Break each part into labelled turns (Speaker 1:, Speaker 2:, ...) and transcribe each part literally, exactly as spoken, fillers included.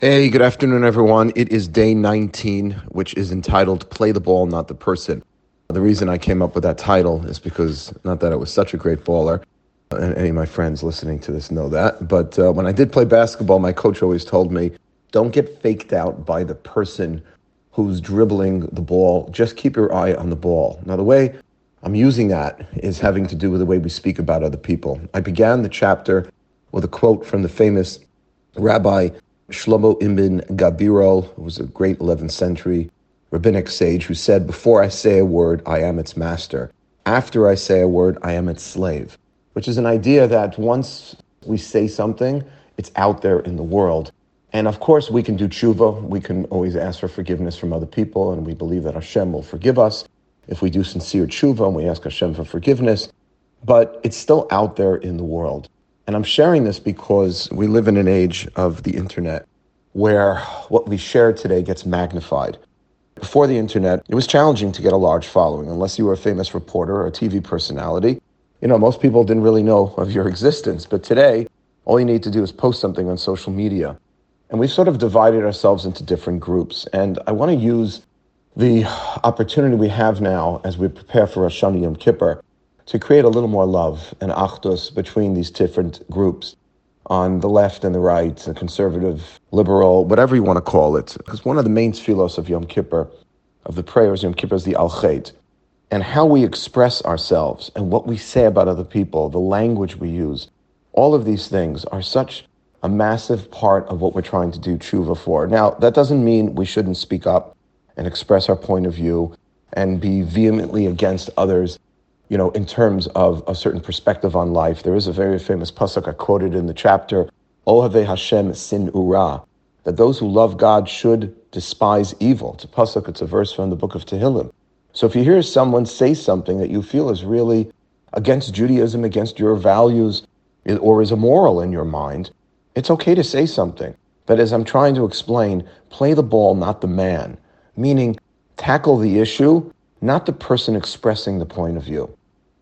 Speaker 1: Hey, good afternoon, everyone. It is day nineteen, which is entitled Play the Ball, Not the Person. The reason I came up with that title is because, not that I was such a great baller, and any of my friends listening to this know that, but uh, when I did play basketball, my coach always told me, don't get faked out by the person who's dribbling the ball. Just keep your eye on the ball. Now, the way I'm using that is having to do with the way we speak about other people. I began the chapter with a quote from the famous Rabbi Shlomo Ibn Gabirol, who was a great eleventh century rabbinic sage, who said, "Before I say a word, I am its master. After I say a word, I am its slave," which is an idea that once we say something, it's out there in the world. And of course, we can do tshuva. We can always ask for forgiveness from other people, and we believe that Hashem will forgive us if we do sincere tshuva and we ask Hashem for forgiveness. But it's still out there in the world. And I'm sharing this because we live in an age of the internet where what we share today gets magnified. Before the internet, it was challenging to get a large following, unless you were a famous reporter or a T V personality. You know, most people didn't really know of your existence. But today, all you need to do is post something on social media. And we've sort of divided ourselves into different groups. And I want to use the opportunity we have now as we prepare for Rosh Hashanah Yom Kippur to create a little more love and achdus between these different groups on the left and the right, the conservative, liberal, whatever you want to call it. Because one of the main tefillos of Yom Kippur, of the prayers Yom Kippur, is the Al-Chet. And how we express ourselves and what we say about other people, the language we use, all of these things are such a massive part of what we're trying to do tshuva for. Now, that doesn't mean we shouldn't speak up and express our point of view and be vehemently against others, you know, in terms of a certain perspective on life. There is a very famous pasuk I quoted in the chapter, Ohave Hashem sin ura, that those who love God should despise evil. It's a pasuk, it's a verse from the book of Tehillim. So if you hear someone say something that you feel is really against Judaism, against your values, or is immoral in your mind, it's okay to say something. But as I'm trying to explain, play the ball, not the man. Meaning, tackle the issue, not the person expressing the point of view.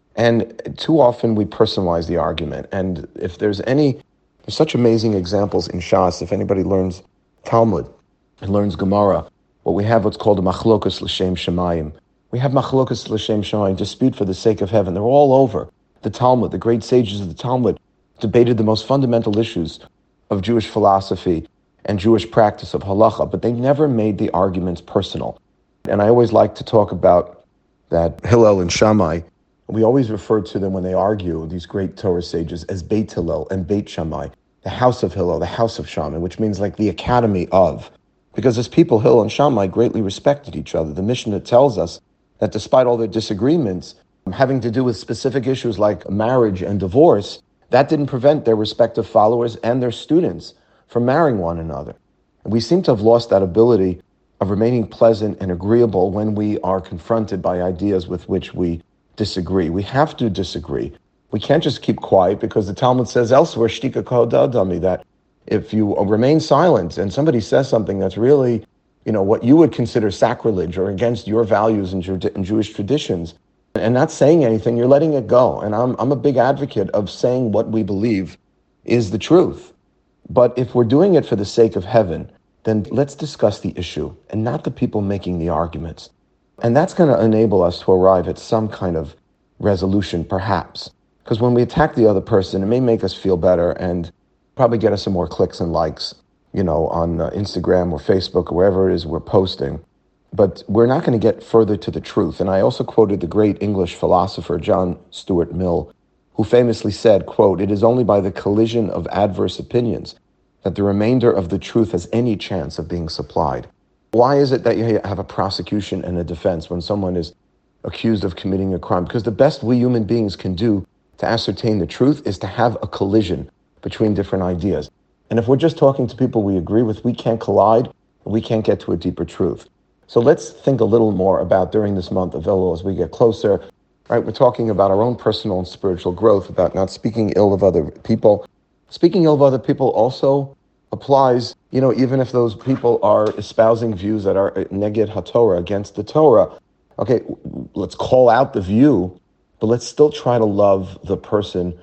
Speaker 1: And too often we personalize the argument. And if there's any, there's such amazing examples in Shas. If anybody learns Talmud and learns Gemara, what we have what's called a machlokas l'shem shemayim. We have machlokas l'shem shemayim, dispute for the sake of heaven. They're all over. The Talmud, the great sages of the Talmud, debated the most fundamental issues of Jewish philosophy and Jewish practice of halacha, but they never made the arguments personal. And I always like to talk about that Hillel and Shammai. We always refer to them when they argue, these great Torah sages, as Beit Hillel and Beit Shammai, the house of Hillel, the house of Shammai, which means like the academy of. Because as people, Hillel and Shammai greatly respected each other. The Mishnah tells us that despite all their disagreements, having to do with specific issues like marriage and divorce, that didn't prevent their respective followers and their students from marrying one another. And we seem to have lost that ability of remaining pleasant and agreeable when we are confronted by ideas with which we disagree. We have to disagree. We can't just keep quiet, because the Talmud says elsewhere, shtika kodadami, that if you remain silent and somebody says something that's really, you know, what you would consider sacrilege or against your values and, Jew- and Jewish traditions, and not saying anything, you're letting it go. And I'm I'm a big advocate of saying what we believe is the truth. But if we're doing it for the sake of heaven, then let's discuss the issue and not the people making the arguments. And that's going to enable us to arrive at some kind of resolution, perhaps. Because when we attack the other person, it may make us feel better and probably get us some more clicks and likes, you know, on uh, Instagram or Facebook or wherever it is we're posting. But we're not going to get further to the truth. And I also quoted the great English philosopher John Stuart Mill, who famously said, quote, "It is only by the collision of adverse opinions that the remainder of the truth has any chance of being supplied." Why is it that you have a prosecution and a defense when someone is accused of committing a crime? Because the best we human beings can do to ascertain the truth is to have a collision between different ideas. And if we're just talking to people we agree with, we can't collide, we can't get to a deeper truth. So let's think a little more about, during this month of Elul, as we get closer, right? We're talking about our own personal and spiritual growth, about not speaking ill of other people. Speaking ill of other people also applies, you know, even if those people are espousing views that are neged haTorah, against the Torah. Okay, let's call out the view, but let's still try to love the person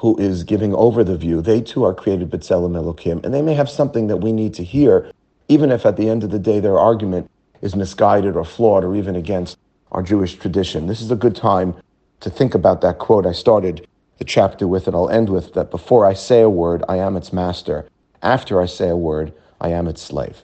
Speaker 1: who is giving over the view. They too are created B'Tselem Elokim, and they may have something that we need to hear, even if at the end of the day their argument is misguided or flawed or even against our Jewish tradition. This is a good time to think about that quote I started the chapter with, and I'll end with, that before I say a word, I am its master. After I say a word, I am its slave.